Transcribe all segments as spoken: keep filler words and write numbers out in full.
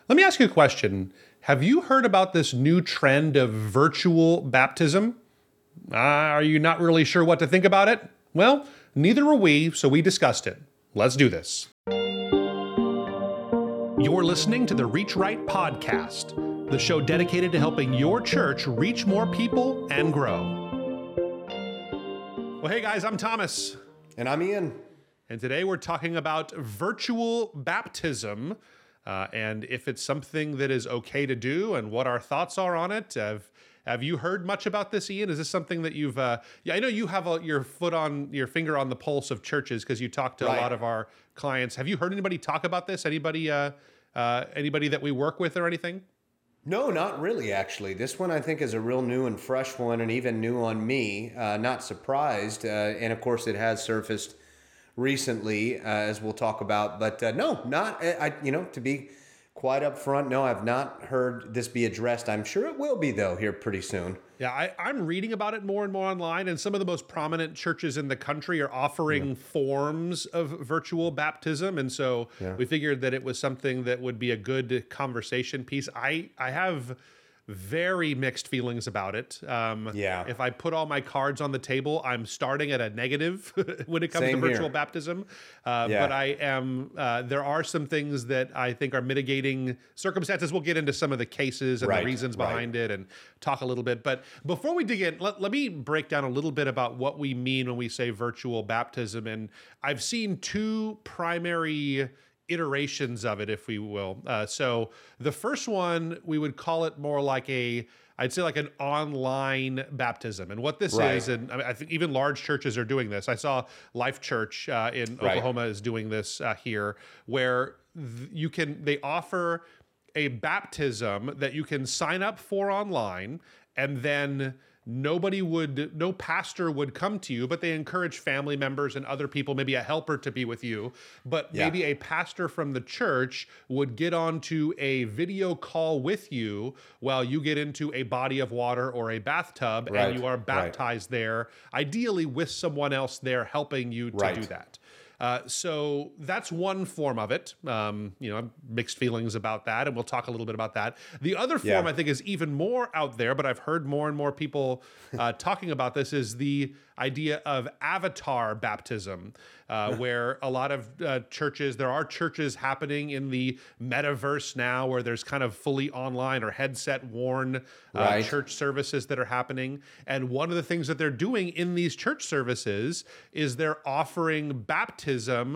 Let me ask you a question. Have you heard about this new trend of virtual baptism? Uh, are you not really sure what to think about it? Well, neither were we, so we discussed it. Let's do this. You're listening to the Reach Right podcast, the show dedicated to helping your church reach more people and grow. Well, hey guys, I'm Thomas. And I'm Ian. And today we're talking about virtual baptism. Uh, and if it's something that is okay to do and what our thoughts are on it. Have, have you heard much about this, Ian? Is this something that you've, uh, yeah, I know you have a, your foot on, your finger on the pulse of churches because you talk to right. a lot of our clients. Have you heard anybody talk about this? Anybody, uh, uh, anybody that we work with or anything? No, not really, actually. This one I think is a real new and fresh one and even new on me. Uh, not surprised. Uh, and of course it has surfaced recently, uh, as we'll talk about, but uh, no, not, I, you know, to be quite upfront, no, I've not heard this be addressed. I'm sure it will be, though, here pretty soon. Yeah, I, I'm reading about it more and more online, and some of the most prominent churches in the country are offering yeah. forms of virtual baptism, and so yeah. we figured that it was something that would be a good conversation piece. I, I have very mixed feelings about it. Um, yeah. If I put all my cards on the table, I'm starting at a negative when it comes Same to virtual here. baptism. Uh, yeah. But I am, uh, there are some things that I think are mitigating circumstances. We'll get into some of the cases and right. the reasons right. behind it and talk a little bit. But before we dig in, let, let me break down a little bit about what we mean when we say virtual baptism. And I've seen two primary iterations of it, if we will. Uh, so the first one, we would call it more like a, I'd say like an online baptism. And what this right. is, and I, mean, I think even large churches are doing this. I saw Life Church uh, in right. Oklahoma is doing this uh, here, where th- you can, they offer a baptism that you can sign up for online, and then nobody would, no pastor would come to you, but they encourage family members and other people, maybe a helper to be with you. But yeah. maybe a pastor from the church would get onto a video call with you while you get into a body of water or a bathtub, right. and you are baptized right. there, ideally with someone else there helping you to right. do that. Uh, so that's one form of it. Um, you know, mixed feelings about that, and we'll talk a little bit about that. The other form, yeah. I think, is even more out there, but I've heard more and more people uh, talking about this, is the idea of avatar baptism, uh, where a lot of uh, churches, there are churches happening in the metaverse now where there's kind of fully online or headset worn uh, right. church services that are happening. And one of the things that they're doing in these church services is they're offering baptism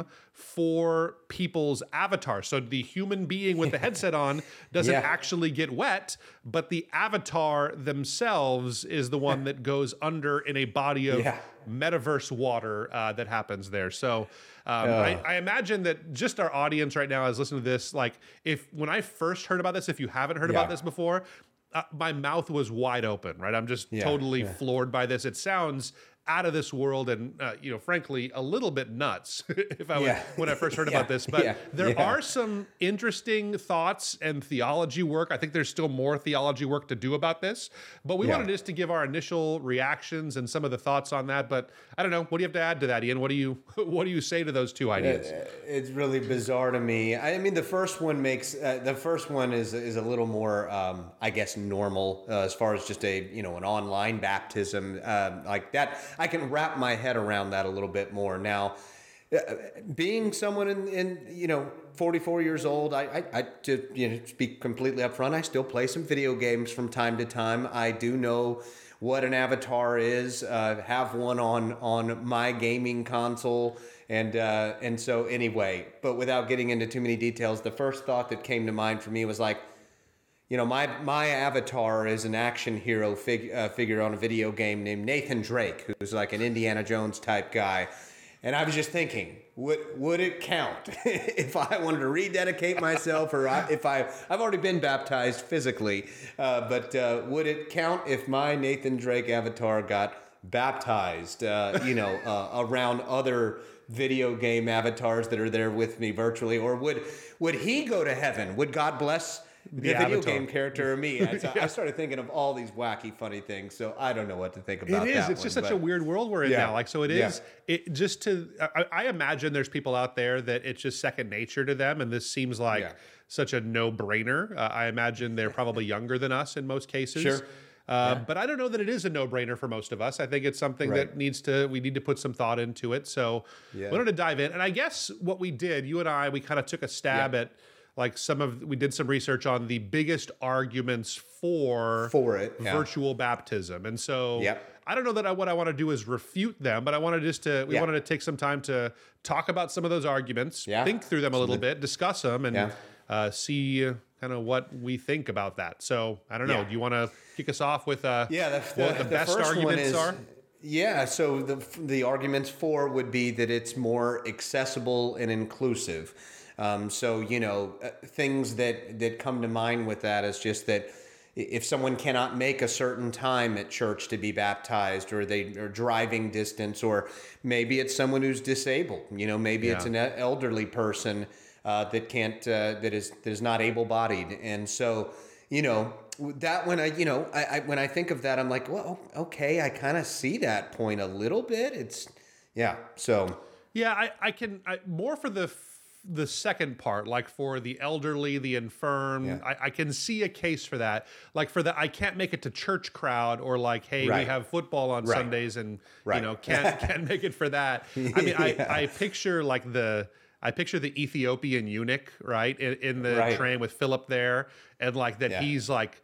for people's avatars. So the human being with the headset on doesn't yeah. actually get wet, but the avatar themselves is the one that goes under in a body of yeah. metaverse water uh, that happens there. So um, uh. I, I imagine that just our audience right now is listening to this. Like, if when I first heard about this, if you haven't heard yeah. about this before, uh, my mouth was wide open, right? I'm just yeah. totally yeah. floored by this. It sounds out of this world, and uh, you know, frankly, a little bit nuts. if I yeah. would, when I first heard yeah. about this, but yeah. there yeah. are some interesting thoughts and theology work. I think there's still more theology work to do about this, but we yeah. wanted just to give our initial reactions and some of the thoughts on that. But I don't know, what do you have to add to that, Ian? What do you what do you say to those two ideas? It's really bizarre to me. I mean, the first one makes uh, the first one is is a little more, um, I guess, normal uh, as far as just a you know an online baptism uh, like that. I can wrap my head around that a little bit more now. Uh, being someone in, in you know forty-four years old, I, I, I to you know speak completely upfront, I still play some video games from time to time. I do know what an avatar is. Uh, have one on on my gaming console, and uh, and so anyway. But without getting into too many details, the first thought that came to mind for me was like, you know, my my avatar is an action hero fig, uh, figure on a video game named Nathan Drake, who's like an Indiana Jones type guy. And I was just thinking, would would it count if I wanted to rededicate myself, or I, if I I've already been baptized physically, uh, but uh, would it count if my Nathan Drake avatar got baptized, uh, you know, uh, around other video game avatars that are there with me virtually, or would would he go to heaven? Would God bless the, the video avatar. game character or me? I, yeah. I started thinking of all these wacky, funny things. So I don't know what to think about. It is. That it's one, just but, such a weird world we're in yeah. now. Like, so it is. Yeah. It just to. I, I imagine there's people out there that it's just second nature to them, and this seems like. Yeah. such a no-brainer. Uh, I imagine they're probably younger than us in most cases. Sure. Uh, Yeah. But I don't know that it is a no-brainer for most of us. I think it's something Right. that needs to, we need to put some thought into it. So Yeah. we wanted to dive in. And I guess what we did, you and I, we kind of took a stab Yeah. at like some of, we did some research on the biggest arguments for, For it, yeah. virtual baptism. And so Yep. I don't know that I, what I want to do is refute them, but I wanted just to, we Yeah. wanted to take some time to talk about some of those arguments, Yeah. think through them a little bit, discuss them, and Yeah. uh, see kind of what we think about that. So I don't know. Yeah. Do you want to kick us off with uh, Yeah, the, the, what the, the best first one arguments is, are? Yeah, so the the arguments for would be that it's more accessible and inclusive. Um, so you know uh, things that that come to mind with that is just that if someone cannot make a certain time at church to be baptized, or they are driving distance, or maybe it's someone who's disabled. You know, maybe it's Yeah. an elderly person uh, that can't uh, that is that is not able-bodied, and so you know. That when I, you know, I, I when I think of that, I'm like, well, okay, I kind of see that point a little bit. It's, yeah. So Yeah, I, I can I, more for the f- the second part, like for the elderly, the infirm. Yeah. I, I can see a case for that. Like for the I can't make it to church crowd, or like, hey, we Right. have football on Right. Sundays, and you Right. know can't can't make it for that. I mean, I, Yeah. I picture like the. I picture the Ethiopian eunuch, right, in, in the Right. train with Philip there, and like that Yeah. he's like,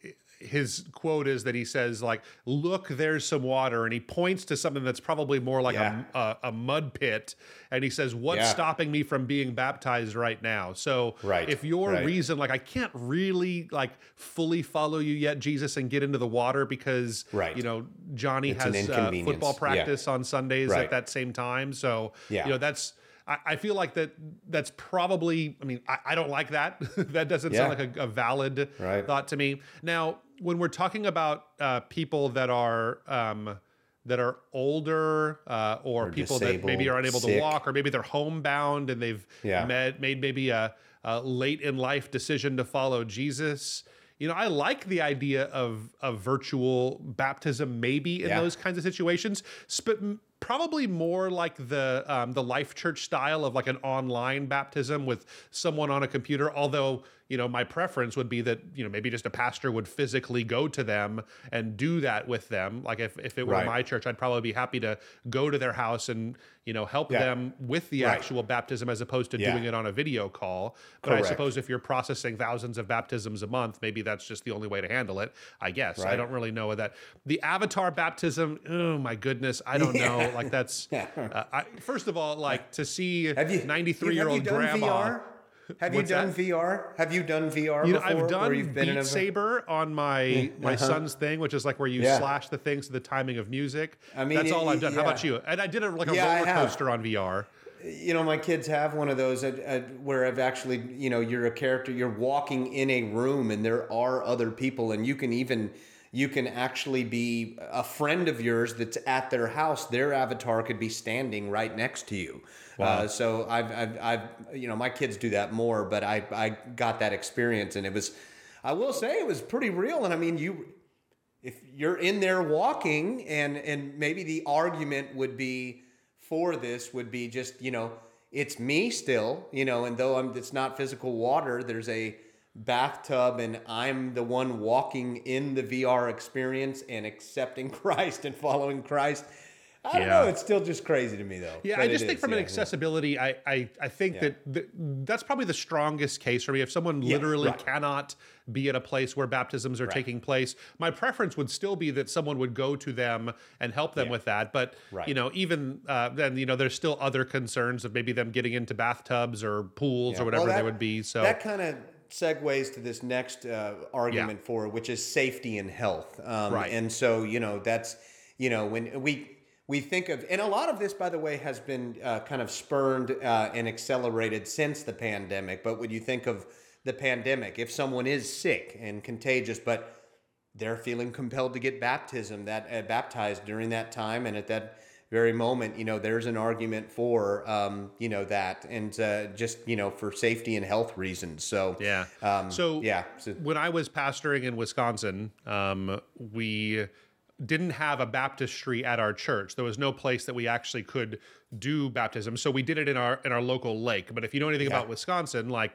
his quote is that he says like, "Look, there's some water," and he points to something that's probably more like Yeah. a, a a mud pit, and he says, "What's Yeah. stopping me from being baptized right now?" So, Right. if your Right. reason, like, I can't really like fully follow you yet, Jesus, and get into the water because Right. you know Johnny It's an has uh, inconvenience. football Yeah. practice on Sundays at Right. that same time. So, Yeah. you know that's. I I feel like that that's probably, I mean, I, I don't like that. That doesn't sound Yeah. like a, a valid Right. thought to me. Now, when we're talking about uh, people that are um, that are older uh, or, Or people that maybe disabled, are unable to sick. walk, or maybe they're homebound and they've Yeah. made, made maybe a, a late in life decision to follow Jesus. You know, I like the idea of of virtual baptism, maybe in Yeah. those kinds of situations, but probably more like the um, the Life Church style of like an online baptism with someone on a computer. Although, you know, my preference would be that, you know, maybe just a pastor would physically go to them and do that with them. Like if, if it were Right. my church, I'd probably be happy to go to their house and, you know, help Yeah. them with the Right. actual baptism as opposed to Yeah. doing it on a video call. But I Correct. suppose if you're processing thousands of baptisms a month, maybe that's just the only way to handle it, I guess. I Right. don't really know what that. The avatar baptism, oh my goodness, I don't know. Like that's, Yeah. uh, I, first of all, like to see have you ninety-three-year-old have you done grandma. V R? Have you What's done that? V R? Have you done V R You know, before? I've done where you've been in Beat a- Saber on my my Uh-huh. son's thing, which is like where you Yeah. slash the things to the timing of music. I mean, that's it- all I've done. How yeah. about you? And I did it like a Yeah, I roller have. coaster on V R. You know, my kids have one of those at, at, where I've actually, you know, you're a character, you're walking in a room and there are other people, and you can even, you can actually be a friend of yours that's at their house. Their avatar could be standing right next to you. Uh, so I've, I've, I've, you know, my kids do that more, but I, I got that experience, and it was, I will say it was pretty real. And I mean, you, if you're in there walking, and, and maybe the argument would be, for this would be just, you know, it's me still, you know, and though I'm, it's not physical water, there's a bathtub and I'm the one walking in the V R experience and accepting Christ and following Christ. I don't Yeah. know. It's still just crazy to me though. Yeah, But I it just think is, from an yeah, accessibility, I I, I think Yeah. that th- that's probably the strongest case for me. If someone Yeah, literally right. cannot be at a place where baptisms are taking place, my preference would still be that someone would go to them and help them Yeah. with that. But Right. you know, even uh, then, you know, there's still other concerns of maybe them getting into bathtubs or pools Yeah. or whatever Well, they that- would be. So that kind of segues to this next uh, argument for which is safety and health. Um, Right. And so, you know, that's, you know, when we we think of, and a lot of this, by the way, has been uh, kind of spurned uh, and accelerated since the pandemic. But when you think of the pandemic, if someone is sick and contagious, but they're feeling compelled to get baptism, that uh, baptized during that time and at that very moment, you know, there's an argument for, um, you know, that, and uh, just, you know, for safety and health reasons. So, yeah. um, so yeah. So, when I was pastoring in Wisconsin, um, we didn't have a baptistry at our church. There was no place that we actually could do baptism. So we did it in our in our local lake. But if you know anything Yeah. about Wisconsin, like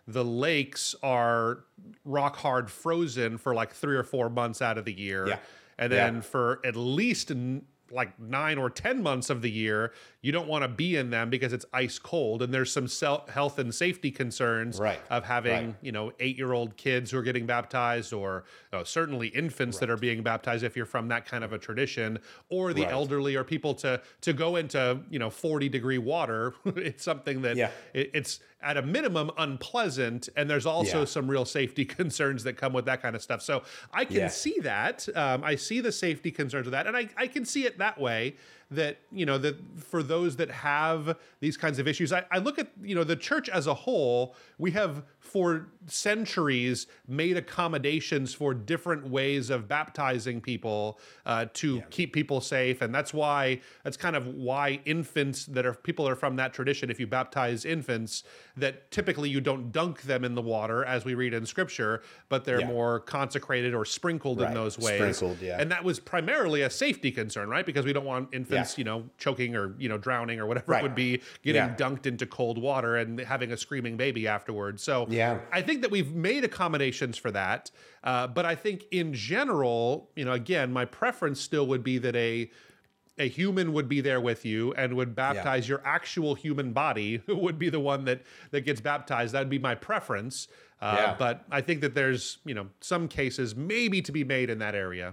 the lakes are rock hard frozen for like three or four months out of the year. Yeah. And then Yeah. for at least n- like nine or ten months of the year, you don't want to be in them because it's ice cold. And there's some self health and safety concerns Right. of having, Right. you know, eight-year-old kids who are getting baptized, or uh, certainly infants that are being baptized if you're from that kind of a tradition, or the Right. elderly, or people to to go into, you know, forty degree water. It's something that Yeah. it, it's at a minimum unpleasant, and there's also Yeah. some real safety concerns that come with that kind of stuff. So I can Yeah. see that. Um, I see the safety concerns with that, and I, I can see it that way. That, you know, that for those that have these kinds of issues, I, I look at, you know, the church as a whole. We have for centuries made accommodations for different ways of baptizing people uh, to keep people safe, and that's why that's kind of why infants that are people that are from that tradition. If you baptize infants, that typically you don't dunk them in the water as we read in Scripture, but they're Yeah. more consecrated or sprinkled in Right. those ways. Sprinkled, yeah. And that was primarily a safety concern, right? Because we don't want infants, Yeah. you know, choking or, you know, drowning or whatever Right. it would be, getting Yeah. dunked into cold water and having a screaming baby afterwards. So Yeah. I think that we've made accommodations for that. Uh, but I think in general, you know, again, my preference still would be that a a human would be there with you and would baptize your actual human body would be the one that that gets baptized. That would be my preference. Uh, Yeah. But I think that there's, you know, some cases maybe to be made in that area.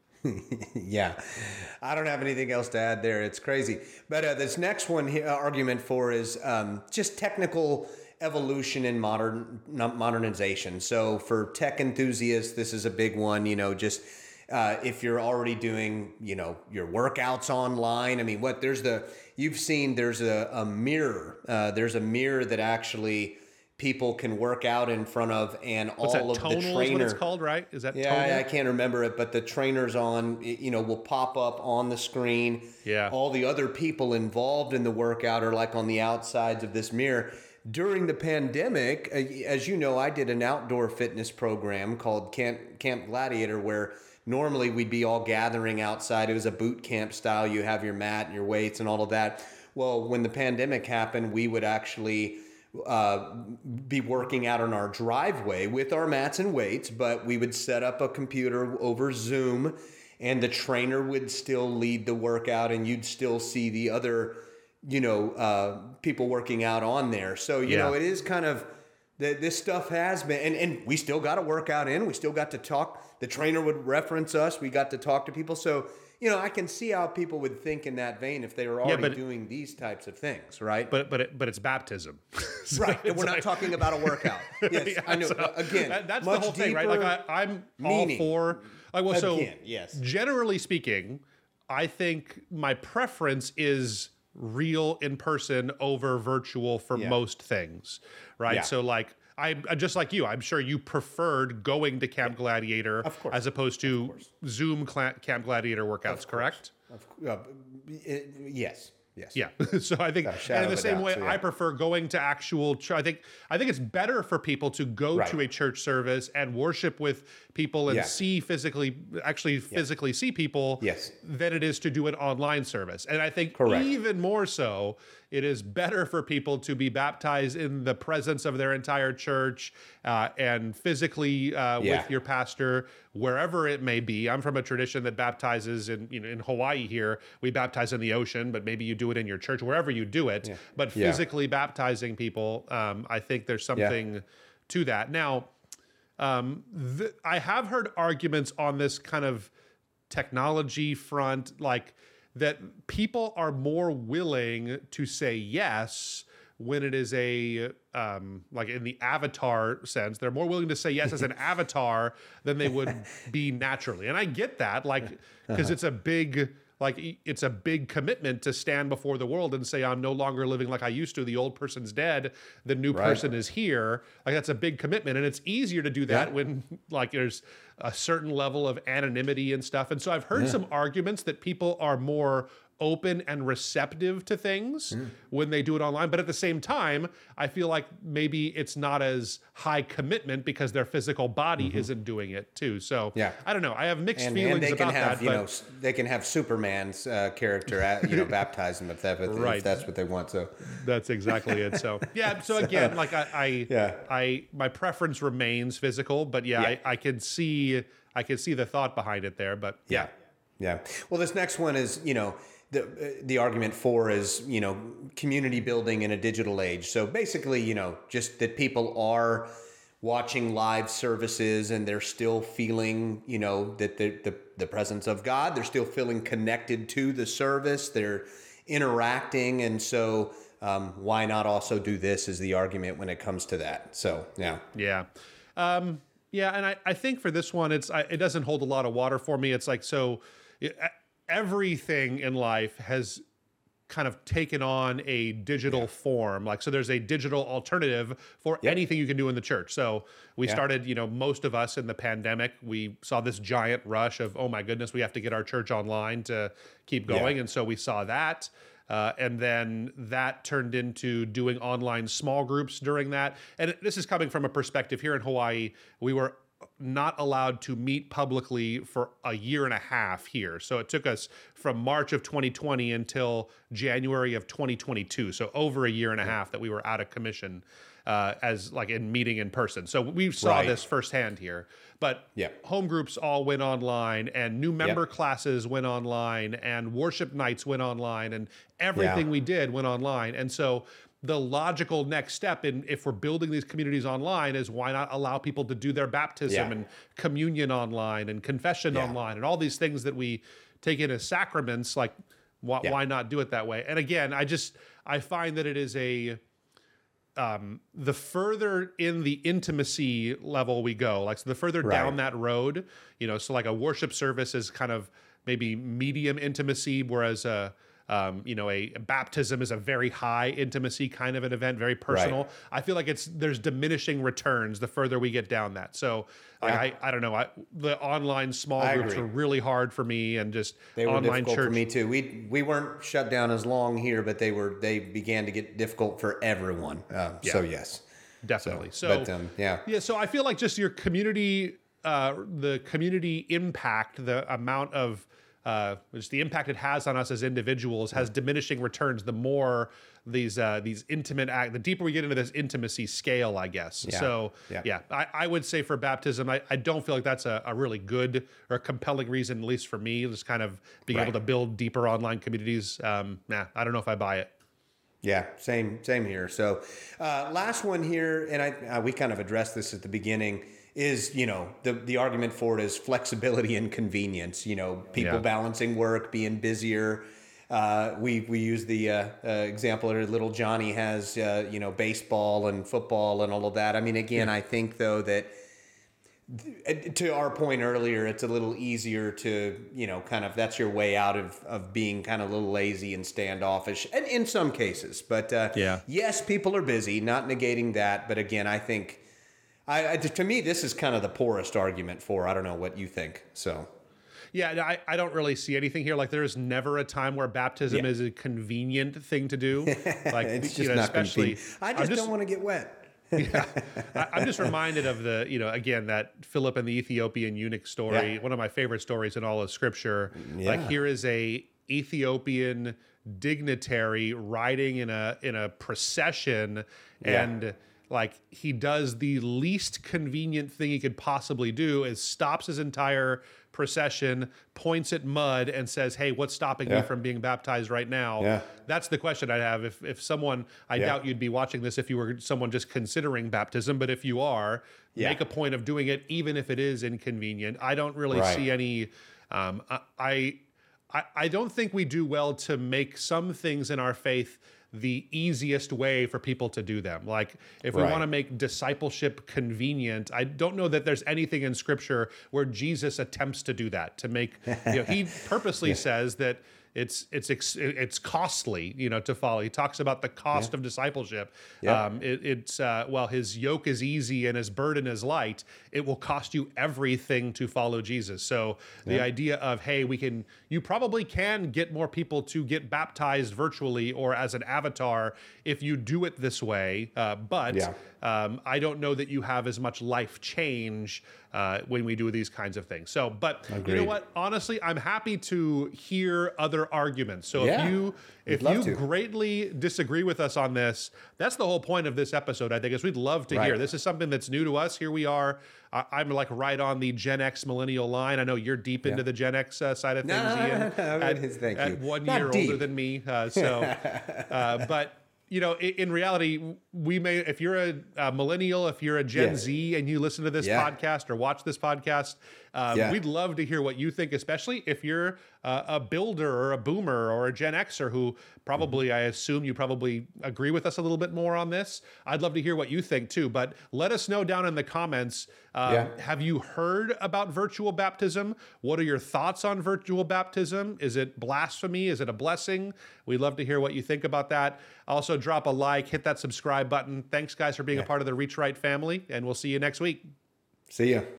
Yeah, I don't have anything else to add there. It's crazy. But uh, this next one here, uh, argument for is um, just technical evolution and modern not modernization. So for tech enthusiasts, this is a big one. You know, just uh, if you're already doing, you know, your workouts online. I mean, what there's the you've seen there's a, a mirror. Uh, there's a mirror that actually people can work out in front of, and What's all that? of Tonal the is trainer. what it's called, right? Is that Yeah, tonal? I, I can't remember it, but the trainers on, you know, will pop up on the screen. Yeah. All the other people involved in the workout are like on the outsides of this mirror. During the pandemic, uh, as you know, I did an outdoor fitness program called Camp, Camp Gladiator, where normally we'd be all gathering outside. It was a boot camp style. You have your mat and your weights and all of that. Well, when the pandemic happened, we would actually uh, be working out on our driveway with our mats and weights, but we would set up a computer over Zoom, and the trainer would still lead the workout, and you'd still see the other, you know, uh, people working out on there. So, you Yeah. know, it is kind of that this stuff has been, and, and we still got a workout in. We still got to talk. The trainer would reference us. We got to talk to people. So, you know, I can see how people would think in that vein if they were already but- doing these types of things, right? But but it, but it's baptism, So right. And it's we're not like- talking about a workout. Yes, Yeah, I know. so Again, that- that's much the whole thing, right? deeper Like I, I'm meaning. all for. Like, well, so Again, yes. generally speaking, I think my preference is real in person over virtual for Yeah. most things, right? Yeah. So like. I just like you. I'm sure you preferred going to Camp Gladiator Of course. as opposed to Zoom cla- Camp Gladiator workouts, correct? Of, uh, it- yes. Yes. Yeah. So I think, Got a and shadow in the of a same doubt, way, so yeah. I prefer going to actual. Ch- I think I think it's better for people to go Right. to a church service and worship with people and Yeah. see physically, actually physically see people, Yes. than it is to do an online service. And I think Correct. even more so, it is better for people to be baptized in the presence of their entire church uh, and physically uh, Yeah. with your pastor, wherever it may be. I'm from a tradition that baptizes in, you know, in Hawaii here. We baptize in the ocean, but maybe you do it in your church, wherever you do it. But Yeah. physically baptizing people, um, I think there's something to that. Now, um, th- I have heard arguments on this kind of technology front, like that people are more willing to say yes when it is a um, like in the avatar sense. They're more willing to say yes as an avatar than they would be naturally. And I get that, like, because it's a big like it's a big commitment to stand before the world and say, I'm no longer living like I used to. The old person's dead. The new Right. person is here. Like, that's a big commitment. And it's easier to do that Yeah. when like there's a certain level of anonymity and stuff. And so I've heard some arguments that people are more open and receptive to things mm. when they do it online. But at the same time, I feel like maybe it's not as high commitment because their physical body mm-hmm. isn't doing it too. So yeah. I don't know. I have mixed and, feelings and they about can have, that. You but, know, they can have Superman's uh, character, at, you know, baptize them if, that, if, right. if that's what they want. So that's exactly it. So yeah. So again, like I, I, yeah. I, my preference remains physical, but yeah, yeah. I, I can see, I can see the thought behind it there. But yeah. yeah, yeah. Well, this next one is, you know. The the argument for is, you know, community building in a digital age. So basically, you know, just that people are watching live services and they're still feeling, you know, that the, the, the presence of God, they're still feeling connected to the service, they're interacting. And so um, why not also do this is the argument when it comes to that. So, yeah. Yeah. Um, yeah. And I, I think for this one, it's, I, it doesn't hold a lot of water for me. It's like, so it, everything in life has kind of taken on a digital yeah. form. Like, so there's a digital alternative for yep. anything you can do in the church. So we yeah. started, you know, most of us in the pandemic, we saw this giant rush of, oh my goodness, we have to get our church online to keep going. Yeah. And so we saw that. Uh, and then that turned into doing online small groups during that. And this is coming from a perspective here in Hawaii. We were not allowed to meet publicly for a year and a half here. So it took us from March of twenty twenty until January of twenty twenty-two. So over a year and a yeah. half that we were out of commission uh, as like in meeting in person. So we saw right. this firsthand here. But yeah. home groups all went online and new member yeah. classes went online and worship nights went online and everything yeah. we did went online. And so the logical next step in if we're building these communities online is why not allow people to do their baptism yeah. and communion online and confession yeah. online and all these things that we take in as sacraments. Like, why, yeah. why not do it that way? And again, I just, I find that it is a, um, the further in the intimacy level we go, like so the further right. down that road, you know, so like a worship service is kind of maybe medium intimacy, whereas a, Um, you know, a, a baptism is a very high intimacy kind of an event, very personal. Right. I feel like it's there's diminishing returns the further we get down that. So yeah. I, I don't know. I, the online small I groups agree. were really hard for me, and just they were online difficult church. for me too. We we weren't shut down as long here, but they were they began to get difficult for everyone. Um, yeah. So yes, definitely. So, so but, um, yeah, yeah. So I feel like just your community, uh, the community impact, the amount of Uh, just the impact it has on us as individuals has diminishing returns the more these uh, these intimate act, the deeper we get into this intimacy scale, I guess. Yeah. So yeah, yeah I, I would say for baptism, I, I don't feel like that's a, a really good or compelling reason, at least for me, just kind of being right. able to build deeper online communities. Um, nah, I don't know if I buy it. Yeah, same same here. So uh, last one here, and I uh, we kind of addressed this at the beginning, is, you know, the, the argument for it is flexibility and convenience, you know, people yeah. balancing work, being busier. Uh, we we use the uh, uh, example that little Johnny has, uh, you know, baseball and football and all of that. I mean, again, I think, though, that th- to our point earlier, it's a little easier to, you know, kind of that's your way out of, of being kind of a little lazy and standoffish, and in some cases. But uh, yeah. yes, people are busy, not negating that. But again, I think I, I, to me, this is kind of the poorest argument for. I don't know what you think. So, yeah, I, I don't really see anything here. Like, there is never a time where baptism yeah. is a convenient thing to do. Like, it's just you know, not especially. Convenient. I just, just don't want to get wet. yeah, I, I'm just reminded of the, you know, again, that Philip and the Ethiopian eunuch story. Yeah. One of my favorite stories in all of Scripture. Yeah. Like, here is a Ethiopian dignitary riding in a in a procession, yeah. and like he does the least convenient thing he could possibly do is stops his entire procession, points at mud and says, "Hey, what's stopping yeah. me from being baptized right now?" Yeah. That's the question I'd have. If if someone, I yeah. doubt you'd be watching this if you were someone just considering baptism, but if you are, yeah. make a point of doing it, even if it is inconvenient. I don't really right. see any, um, I, I, I don't think we do well to make some things in our faith the easiest way for people to do them. Like, if we right. want to make discipleship convenient, I don't know that there's anything in Scripture where Jesus attempts to do that, to make, you know, he purposely yeah. says that it's it's ex- it's costly, you know, to follow. He talks about the cost Yeah. of discipleship. Yeah. Um, it, it's uh, while his yoke is easy and his burden is light, it will cost you everything to follow Jesus. So the Yeah. idea of, hey, we can, you probably can get more people to get baptized virtually or as an avatar if you do it this way. Uh, but Yeah. um, I don't know that you have as much life change uh, when we do these kinds of things. So, but you know Agreed. what? Honestly, I'm happy to hear other arguments. So Yeah, if you we'd if love you to. greatly disagree with us on this, that's the whole point of this episode, I think, is we'd love to Right. hear. This is something that's new to us. Here we are. I- I'm like right on the Gen X millennial line. I know you're deep into the Gen X uh, side of No, things, no, Ian. no, no, no, at, thank at you. one Not year deep. older than me. Uh, so, uh, but you know, in, in reality, we may, if you're a, a millennial, if you're a Gen Yes. Z and you listen to this Yeah. podcast or watch this podcast, um, Yeah. we'd love to hear what you think, especially if you're uh, a builder or a boomer or a Gen Xer who probably, Mm-hmm. I assume you probably agree with us a little bit more on this. I'd love to hear what you think too, but let us know down in the comments. Um, Yeah. Have you heard about virtual baptism? What are your thoughts on virtual baptism? Is it blasphemy? Is it a blessing? We'd love to hear what you think about that. Also, drop a like, hit that subscribe button. Thanks, guys, for being a part of the Reach Right family, and we'll see you next week. See ya.